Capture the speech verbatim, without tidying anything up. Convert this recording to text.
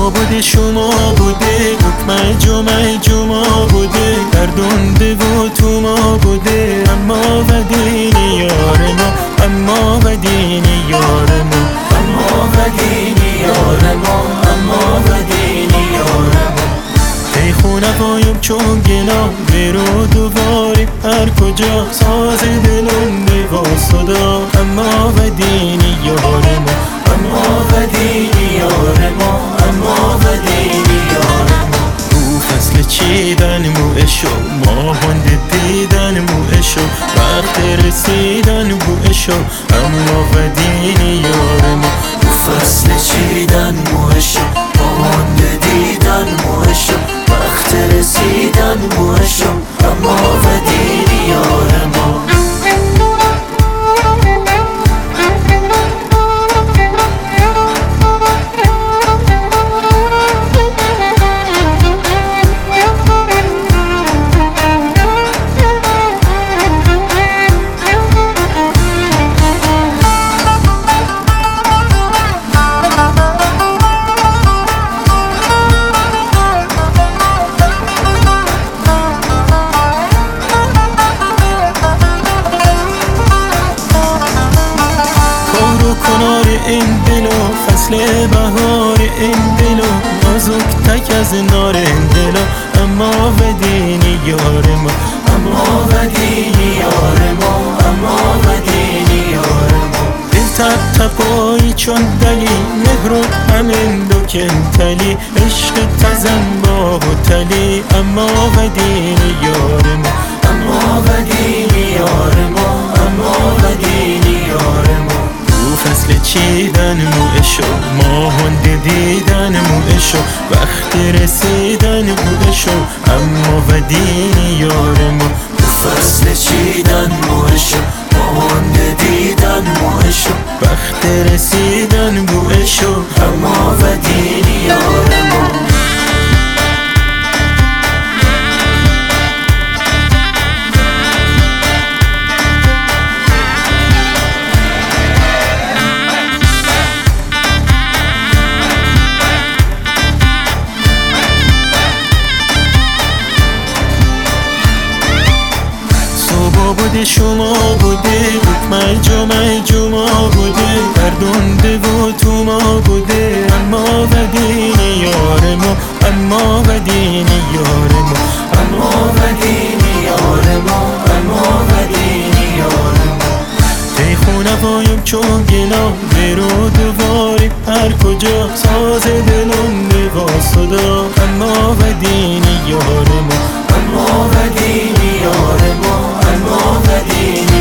بوده شما بوده، حکم جمعه جمعه بوده، گردونده و تو ما بوده. اما و دین یار ما، اما و دین یار ما، اما و دین یار ما، اما و دین یار ما. ای خونه پایم چون گنا برو دوباره هر کجا، ساز دلنده و صدا. اما و دین یار ما، اما و دین یار ما، اما و دین یار ما. رو فصل چیدن موعشو، ماهنده دیدن موعشو، وقت رسیدن بوعشو. اما و دین یار ما. رو فصل چیدن موعشو، ماهنده دیدن موعشو، وقت رسیدن بوعشو. اما و دین یار ما. کنار این دلو فصل بهار این دلو، نازک تک از نار این دلو. اما و دین یار ما، اما و دین یار ما، اما و دین یار ما. دل تپ تپایی چون دلی، مهرت همین دو کنتلی، عشق تزن با و تلی. اما و دین یار ما، اما و دین یار ما، اما و دین یار ما. فصل چیدن موعشو، ماهنده دیدن موعشو، وقت رسیدن بوعشو. اما و دین یار ما. فصل چیدن موعشو، ماهنده دیدن موعشو، وقت رسیدن بوعشو. اما و دین یار ما. بوده شما بوده، حکم جمعه جمعه بوده، گردونده و تو ما بوده. اما و دین یار ما، اما و دین یار ما، اما و دین یار ما، اما و دین یار ما. ای خونه پایم چون گنا برو دوباره هر کجا، ساز دلنده و صدا. اما و دین یار ما، اما و دین یار ما، اما و دین